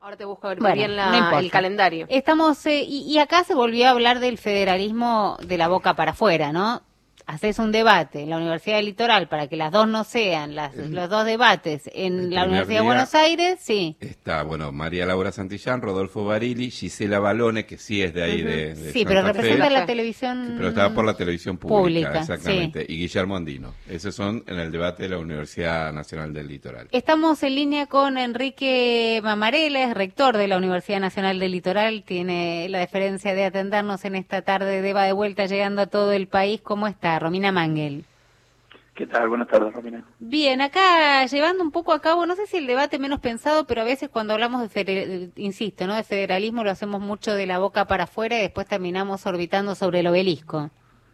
Ahora te busco Bueno, bien no importa. el calendario. Estamos, y acá se volvió a hablar del federalismo de la boca para afuera, ¿no? Haces un debate en la Universidad del Litoral para que las dos no sean El, los dos debates el en la primer Universidad de día Buenos Aires, sí. está, bueno, María Laura Santillán, Rodolfo Barili, Gisela Balone, que sí es de ahí Ujú. de Sí, pero Santa De Santa representa Fe, la Fe. pero estaba por televisión la televisión pública, pública, sí. exactamente, y Guillermo Andino. Esos son en el debate de la Universidad Nacional del Litoral. Estamos en línea con Enrique Mamarela, es rector de la Universidad Nacional del Litoral, tiene la deferencia de atendernos en esta tarde de Va de Vuelta llegando a todo el país. ¿Cómo está? Romina Mangel. ¿Qué tal? Buenas tardes, Romina. Bien, acá llevando un poco a cabo, no sé si el debate menos pensado, pero a veces cuando hablamos insisto, ¿no? De federalismo lo hacemos mucho de la boca para afuera y después terminamos orbitando sobre el obelisco.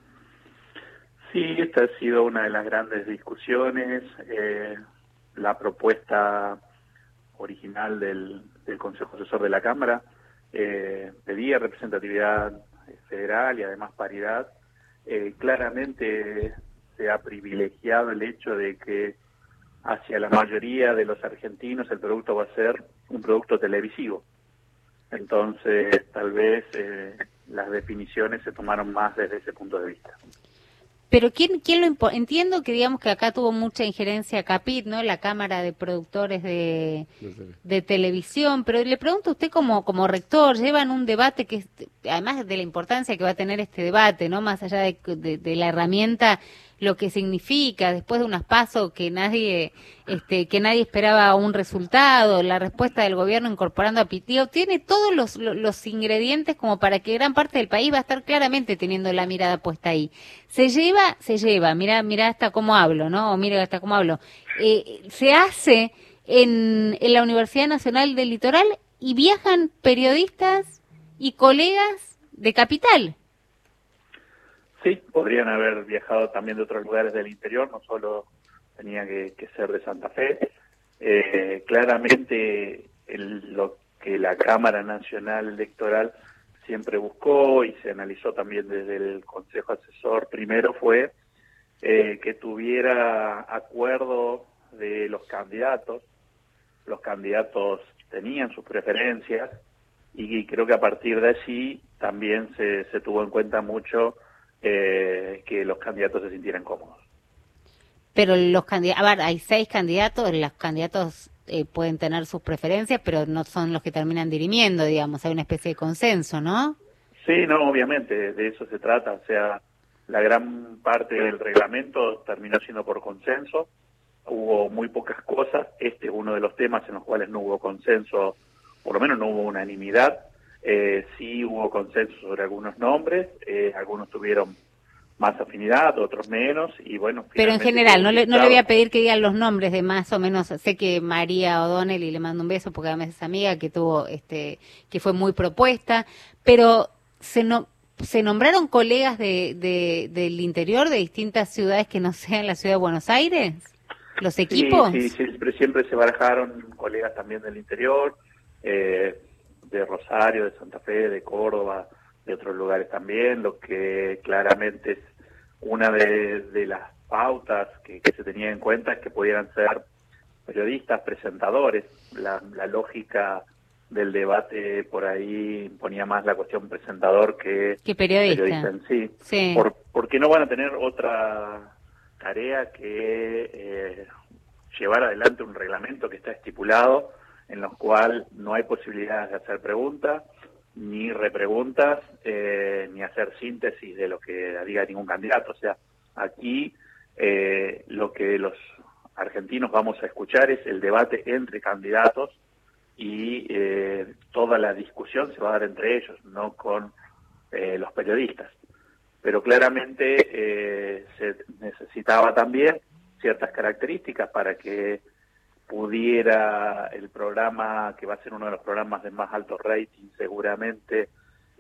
Sí, esta ha sido una de las grandes discusiones. La propuesta original del Consejo Asesor de la Cámara pedía representatividad federal y además paridad. Claramente se ha privilegiado el hecho de que hacia la mayoría de los argentinos el producto va a ser un producto televisivo. Entonces, tal vez las definiciones se tomaron más desde ese punto de vista. Pero entiendo que digamos que acá tuvo mucha injerencia CAPIT, ¿no? La Cámara de Productores de Televisión, pero le pregunto a usted como rector, llevan un debate que además de la importancia que va a tener este debate, ¿no? Más allá de la herramienta, lo que significa después de unas pasos que nadie esperaba un resultado, la respuesta del gobierno incorporando a Pitío, tiene todos los ingredientes como para que gran parte del país va a estar claramente teniendo la mirada puesta ahí. Se lleva, mira hasta cómo hablo, ¿no? O mira hasta cómo hablo. Se hace en la Universidad Nacional del Litoral y viajan periodistas y colegas de Capital. Sí, podrían haber viajado también de otros lugares del interior, no solo tenía que ser de Santa Fe. Claramente lo que la Cámara Nacional Electoral siempre buscó y se analizó también desde el Consejo Asesor primero fue que tuviera acuerdo de los candidatos. Los candidatos tenían sus preferencias y creo que a partir de allí también se tuvo en cuenta mucho que los candidatos se sintieran cómodos. Pero los candidatos, a ver, hay 6 candidatos, los candidatos pueden tener sus preferencias, pero no son los que terminan dirimiendo, digamos, hay una especie de consenso, ¿no? Sí, no, obviamente, de eso se trata, o sea, la gran parte del reglamento terminó siendo por consenso, hubo muy pocas cosas, este es uno de los temas en los cuales no hubo consenso, por lo menos no hubo unanimidad, sí hubo consenso sobre algunos nombres, algunos tuvieron más afinidad, otros menos, y bueno, pero en finalmente general, no le voy a listado. pedir que digan los nombres de más o menos, sé que María O'Donnell, y le mando un beso porque además es amiga, que tuvo, que fue muy propuesta, pero se nombraron colegas del interior de distintas ciudades que no sean la ciudad de Buenos Aires, los equipos. Sí, siempre se barajaron colegas también del interior, de Rosario, de Santa Fe, de Córdoba, de otros lugares también, lo que claramente es una de las pautas que se tenía en cuenta es que pudieran ser periodistas, presentadores. La lógica del debate por ahí ponía más la cuestión presentador que ¿Qué periodista? en sí, Sí. porque no van a tener otra tarea que llevar adelante un reglamento que está estipulado en los cual no hay posibilidades de hacer preguntas, ni repreguntas, ni hacer síntesis de lo que diga ningún candidato. O sea, aquí lo que los argentinos vamos a escuchar es el debate entre candidatos y toda la discusión se va a dar entre ellos, no con los periodistas. Pero claramente se necesitaba también ciertas características para que pudiera el programa, que va a ser uno de los programas de más alto rating seguramente,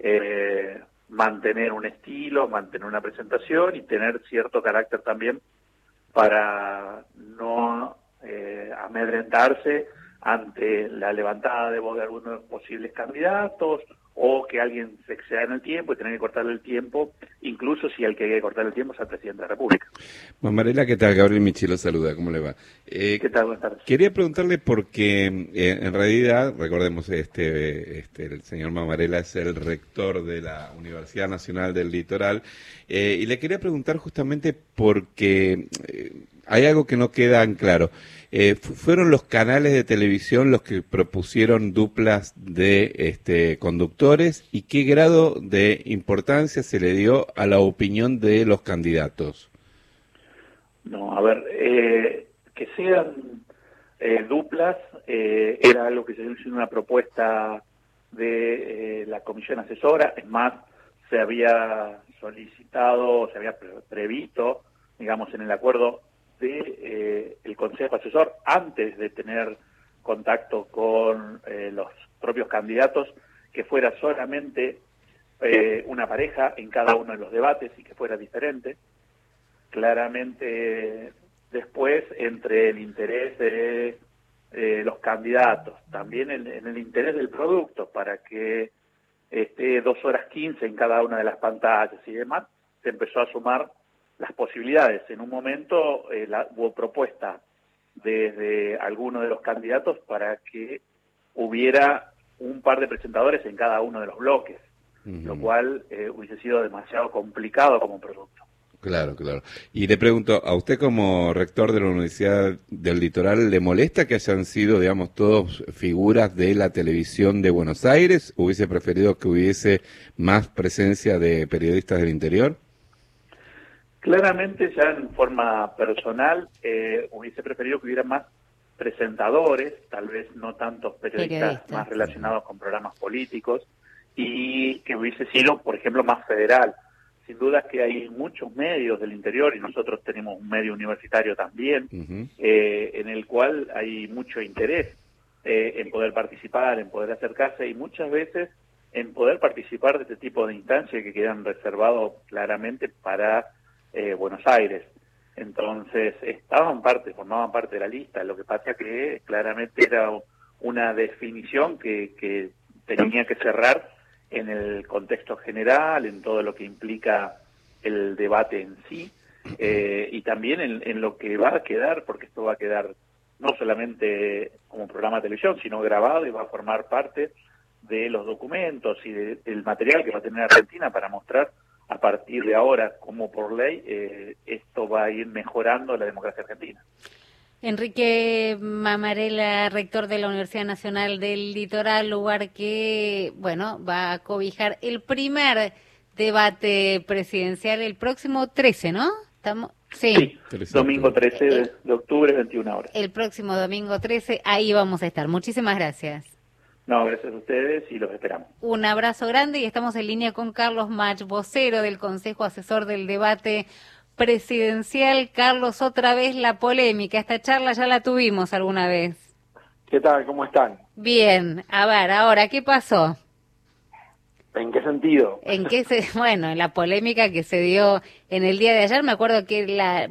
mantener un estilo, mantener una presentación y tener cierto carácter también para no amedrentarse ante la levantada de voz de algunos de los posibles candidatos, o que alguien se exceda en el tiempo y tener que cortarle el tiempo, incluso si el que hay que cortarle el tiempo es al presidente de la República. Mamarela, ¿qué tal? Gabriel Michi lo saluda, ¿cómo le va? ¿Qué tal? Buenas tardes. Quería preguntarle porque en realidad, recordemos, el señor Mamarela es el rector de la Universidad Nacional del Litoral, y le quería preguntar justamente porque hay algo que no queda en claro. ¿Fueron los canales de televisión los que propusieron duplas de conductores y qué grado de importancia se le dio a la opinión de los candidatos? No, a ver, que sean duplas era algo que se hizo una propuesta de la comisión asesora. Es más, se había solicitado, se había previsto, digamos, en el acuerdo de el Consejo Asesor, antes de tener contacto con los propios candidatos, que fuera solamente una pareja en cada uno de los debates y que fuera diferente. Claramente después, entre el interés de los candidatos, también en el interés del producto, para que esté 2 horas 15 en cada una de las pantallas y demás, se empezó a sumar las posibilidades. En un momento hubo propuesta desde algunos de los candidatos para que hubiera un par de presentadores en cada uno de los bloques, lo cual hubiese sido demasiado complicado como producto. Claro, claro. Y le pregunto, ¿a usted como rector de la Universidad del Litoral le molesta que hayan sido, digamos, todos figuras de la televisión de Buenos Aires? ¿Hubiese preferido que hubiese más presencia de periodistas del interior? Claramente, ya en forma personal, hubiese preferido que hubiera más presentadores, tal vez no tantos periodistas más relacionados con programas políticos, y que hubiese sido, por ejemplo, más federal. Sin duda que hay muchos medios del interior, y nosotros tenemos un medio universitario también, en el cual hay mucho interés en poder participar, en poder acercarse, y muchas veces en poder participar de este tipo de instancias que quedan reservados claramente para Buenos Aires. Entonces formaban parte de la lista. Lo que pasa que claramente era una definición que tenía que cerrar en el contexto general, en todo lo que implica el debate en sí, y también en lo que va a quedar, porque esto va a quedar no solamente como programa de televisión, sino grabado, y va a formar parte de los documentos y del material que va a tener Argentina para mostrar a partir de ahora, como por ley, esto va a ir mejorando la democracia argentina. Enrique Mamarela, rector de la Universidad Nacional del Litoral, lugar que, bueno, va a cobijar el primer debate presidencial el próximo 13, ¿no? Sí, domingo 13 de octubre, 21 horas. El próximo domingo 13, ahí vamos a estar. Muchísimas gracias. No, gracias a ustedes y los esperamos. Un abrazo grande y estamos en línea con Carlos Mach, vocero del Consejo Asesor del Debate Presidencial. Carlos, otra vez la polémica. Esta charla ya la tuvimos alguna vez. ¿Qué tal? ¿Cómo están? Bien. A ver, ahora, ¿qué pasó? ¿En qué sentido? Bueno, en la polémica que se dio en el día de ayer, me acuerdo que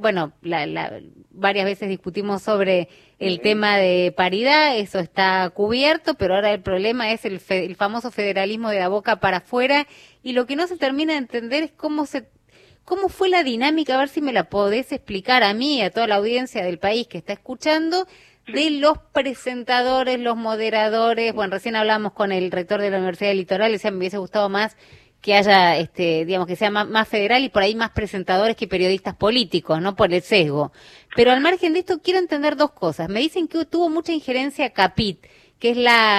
varias veces discutimos sobre el tema de paridad, eso está cubierto, pero ahora el problema es el famoso federalismo de la boca para afuera, y lo que no se termina de entender es cómo fue la dinámica, a ver si me la podés explicar a mí y a toda la audiencia del país que está escuchando, de los presentadores, los moderadores. Bueno, recién hablamos con el rector de la Universidad del Litoral, decía, me hubiese gustado más que haya, digamos, que sea más federal y por ahí más presentadores que periodistas políticos, ¿no? Por el sesgo. Pero al margen de esto, quiero entender dos cosas. Me dicen que tuvo mucha injerencia CAPIT, que es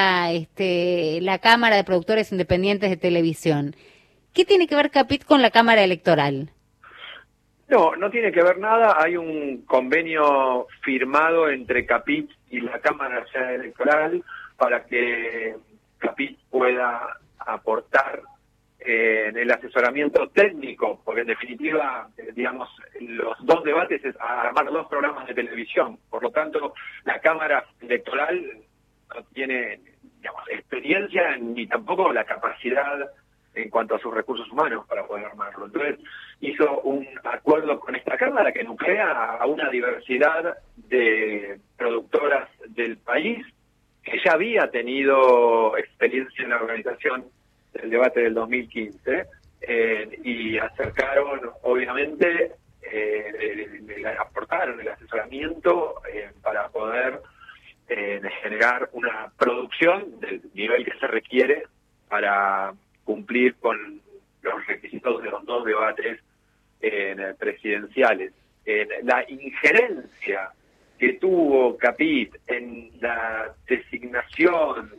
la Cámara de Productores Independientes de Televisión. ¿Qué tiene que ver CAPIT con la Cámara Electoral? No, no tiene que ver nada. Hay un convenio firmado entre CAPIT y la Cámara Electoral para que CAPIT pueda aportar en el asesoramiento técnico, porque en definitiva, digamos, los dos debates es armar dos programas de televisión. Por lo tanto, la Cámara Electoral no tiene, digamos, experiencia ni tampoco la capacidad en cuanto a sus recursos humanos para poder armarlo. Entonces, hizo un acuerdo con esta Cámara que nuclea a una diversidad de productoras del país, que ya había tenido experiencia en la organización del debate del 2015, y acercaron, obviamente, aportaron el asesoramiento para poder generar una producción del nivel que se requiere para cumplir con los requisitos de los dos debates presidenciales. La injerencia que tuvo Capit en la designación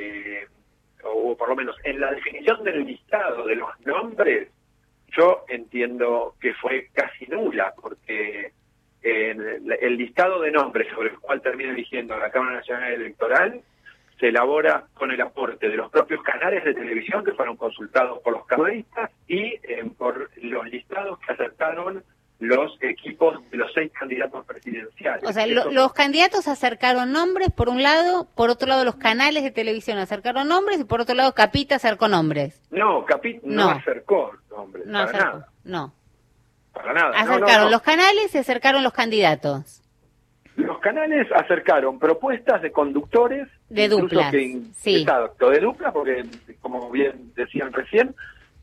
o por lo menos en la definición del listado de los nombres, yo entiendo que fue casi nula, porque el listado de nombres sobre el cual termina eligiendo la Cámara Nacional Electoral se elabora con el aporte de los propios canales de televisión que fueron consultados por los camaristas y por los listados que acertaron los equipos de los 6 candidatos presidenciales. O sea, los candidatos acercaron nombres por un lado, por otro lado los canales de televisión acercaron nombres y por otro lado Capit acercó nombres. No, Capit no acercó nombres, no para acercó, nada. No. Para nada. Acercaron los canales y acercaron los candidatos. Los canales acercaron propuestas de conductores. De duplas, sí. Exacto, de duplas, porque como bien decían recién,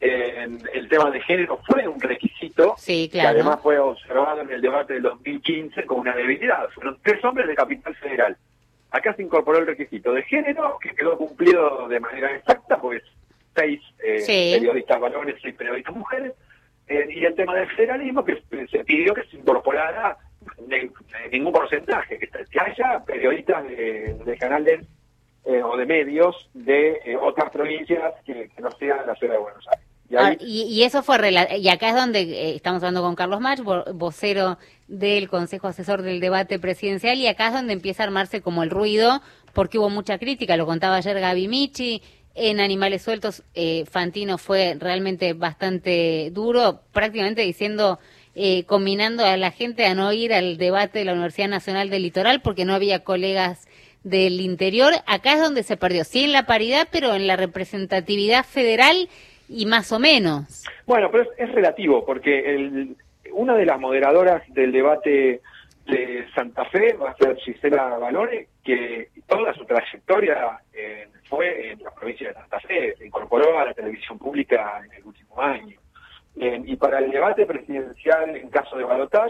el tema de género fue un requisito, sí, claro, que además fue observado en el debate del 2015 como una debilidad. Fueron 3 hombres de Capital Federal. Acá se incorporó el requisito de género, que quedó cumplido de manera exacta, pues 6 periodistas varones, 6 periodistas mujeres, y el tema del federalismo, que se pidió que se incorporara ningún porcentaje, que haya periodistas de canales o de medios de otras provincias que no sean la ciudad de Buenos Aires. Y eso fue y acá es donde estamos hablando con Carlos Mach, vocero del Consejo Asesor del Debate Presidencial, y acá es donde empieza a armarse como el ruido, porque hubo mucha crítica, lo contaba ayer Gaby Michi. En Animales Sueltos, Fantino fue realmente bastante duro, prácticamente diciendo, combinando a la gente a no ir al debate de la Universidad Nacional del Litoral porque no había colegas del interior. Acá es donde se perdió, sí en la paridad, pero en la representatividad federal y más o menos. Bueno, pero es relativo, porque una de las moderadoras del debate de Santa Fe va a ser Gisela Valore, que toda su trayectoria fue en la provincia de Santa Fe, se incorporó a la televisión pública en el último año. Y para el debate presidencial en caso de balotaje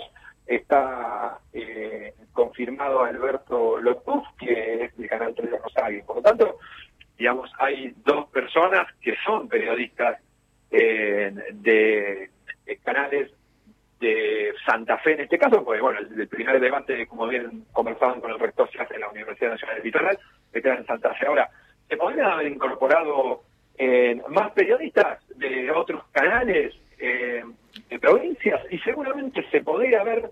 está confirmado Alberto Lotuf, que es del canal 3 de Rosario. Por lo tanto, digamos, hay 2 personas que son periodistas de canales de Santa Fe en este caso, porque bueno, el primer debate, como bien conversaban con el rector, se hace en la Universidad Nacional del Litoral, que queda en Santa Fe. Ahora, se podrían haber incorporado más periodistas de otros canales de provincias, y seguramente se podría haber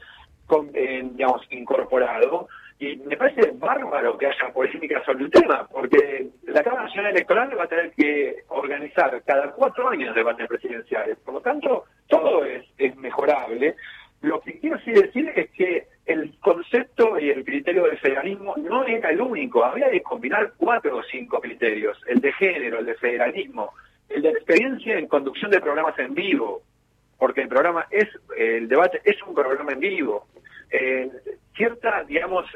incorporado, y me parece bárbaro que haya polémica sobre el tema, porque la Cámara Nacional Electoral va a tener que organizar cada 4 años debates presidenciales, por lo tanto todo es mejorable. Lo que quiero sí decir es que el concepto y el criterio del federalismo no era el único, había que combinar 4 o 5 criterios: el de género, el de federalismo, el de experiencia en conducción de programas en vivo, porque el debate es un programa en vivo, cierta, digamos,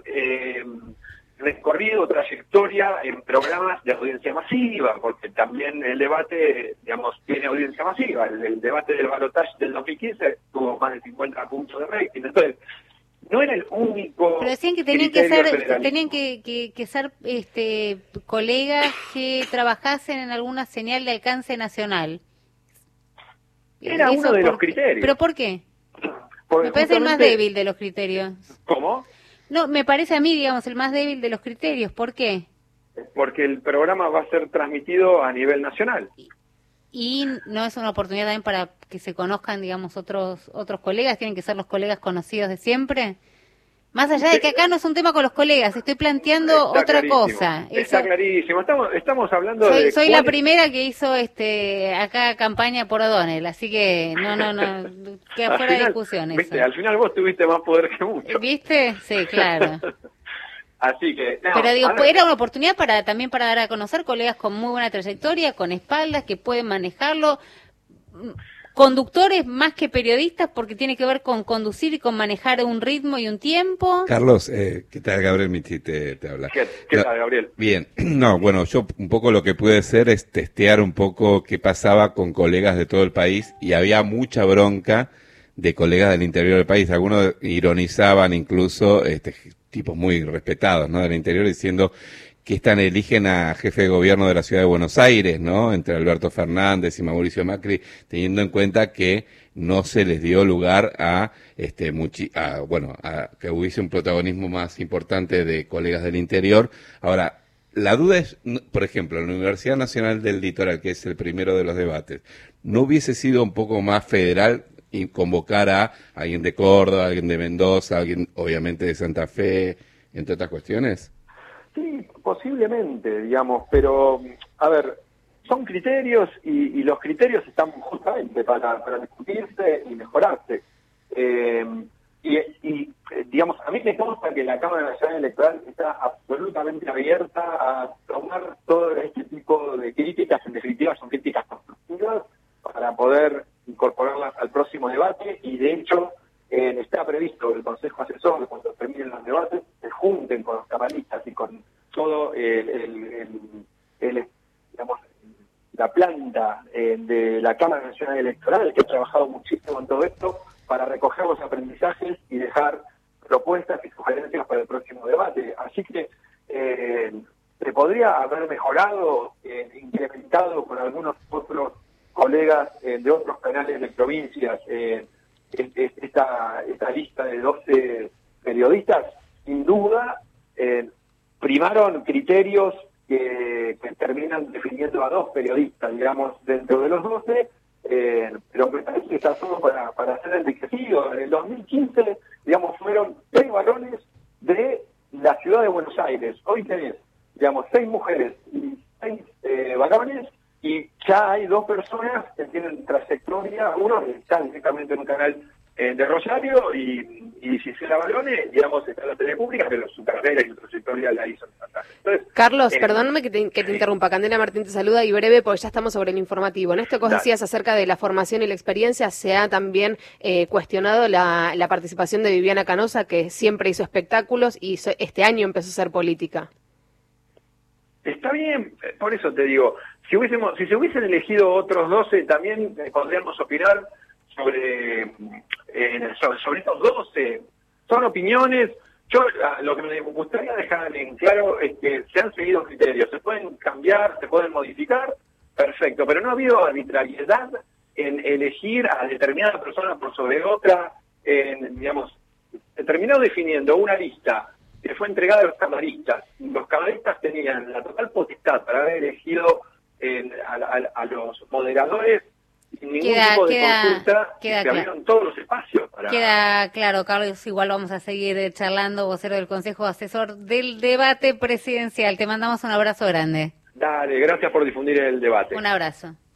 recorrido, tracectoria en programas de audiencia masiva, porque también el debate, digamos, tiene audiencia masiva. El debate del balotaje del 2015 tuvo más de 50 puntos de rating, entonces no era el único. Pero decían que tenían que ser colegas que trabajasen en alguna señal de alcance nacional. Era uno de los criterios. ¿Pero por qué? Me parece el más débil de los criterios. ¿Cómo? No, me parece a mí, digamos, el más débil de los criterios. ¿Por qué? Porque el programa va a ser transmitido a nivel nacional. Y no es una oportunidad también para que se conozcan, digamos, otros colegas. ¿Tienen que ser los colegas conocidos de siempre? Más allá de que acá no es un tema con los colegas, estoy planteando está otra clarísimo, cosa. Está clarísimo. Estamos hablando de... Soy la primera que hizo acá campaña por O'Donnell, así que no, queda fuera de discusión eso. ¿Viste? Al final vos tuviste más poder que mucho. ¿Viste? Sí, claro. Así que... No, pero digo, era una oportunidad también para dar a conocer colegas con muy buena trayectoria, con espaldas, que pueden manejarlo. conductores más que periodistas porque tiene que ver con conducir y con manejar un ritmo y un tiempo. Carlos, ¿qué tal? Gabriel Michi te habla. ¿Qué tal, Gabriel? Bien, no, bueno, yo un poco lo que pude hacer es testear un poco qué pasaba con colegas de todo el país y había mucha bronca de colegas del interior del país. Algunos ironizaban incluso, tipos muy respetados, ¿no? Del interior diciendo que eligen a jefe de gobierno de la ciudad de Buenos Aires, ¿no? Entre Alberto Fernández y Mauricio Macri, teniendo en cuenta que no se les dio lugar a que hubiese un protagonismo más importante de colegas del interior. Ahora, la duda es, por ejemplo, en la Universidad Nacional del Litoral, que es el primero de los debates, ¿no hubiese sido un poco más federal y convocar a alguien de Córdoba, alguien de Mendoza, alguien obviamente de Santa Fe, entre otras cuestiones? Sí, posiblemente, digamos, pero, a ver, son criterios y los criterios están justamente para discutirse y mejorarse. Digamos, a mí me consta que la Cámara Nacional Electoral está absolutamente abierta a tomar todo este tipo de críticas, en definitiva son críticas constructivas, para poder incorporarlas al próximo debate, y de hecho está previsto el Consejo Asesor, cuando terminen los debates, se junten con los camaristas y con todo digamos, la planta de la Cámara Nacional Electoral, que ha trabajado muchísimo en todo esto, para recoger los aprendizajes y dejar propuestas y sugerencias para el próximo debate. Así que se podría haber mejorado, incrementado con algunos otros colegas de otros canales de provincias, esta lista de 12 periodistas. Sin duda, primaron criterios que terminan definiendo a 2 periodistas, digamos, dentro de los 12, pero me parece que está todo para ser enriquecido. En el 2015, digamos, fueron 3 varones de la ciudad de Buenos Aires. Hoy tenés, digamos, 6 mujeres y 6 varones, y ya hay 2 personas que tienen trayectoria. Uno está directamente en un canal de Rosario, y Gisela Barone, digamos, está en la tele pública, pero su carrera y su trayectoria la hizo en Santa Fe. Entonces, Carlos, perdóname que te interrumpa. Candela Martín te saluda, y breve, porque ya estamos sobre el informativo. En esto que vos decías acerca de la formación y la experiencia, se ha también cuestionado la participación de Viviana Canosa, que siempre hizo espectáculos y este año empezó a hacer política. Está bien, por eso te digo, si se hubiesen elegido otros 12, también podríamos opinar sobre estos 12. Son opiniones. Yo lo que me gustaría dejar en claro es que se han seguido criterios, se pueden cambiar, se pueden modificar, perfecto, pero no ha habido arbitrariedad en elegir a determinada persona por sobre otra. Digamos, terminó definiendo una lista que fue entregada a los camaristas. Los camaristas tenían la total potestad para haber elegido a los moderadores sin ningún tipo de consulta, se abrieron todos los espacios para... Queda claro, Carlos, igual vamos a seguir charlando, vocero del Consejo Asesor del Debate Presidencial. Te mandamos un abrazo grande. Dale, gracias por difundir el debate. Un abrazo.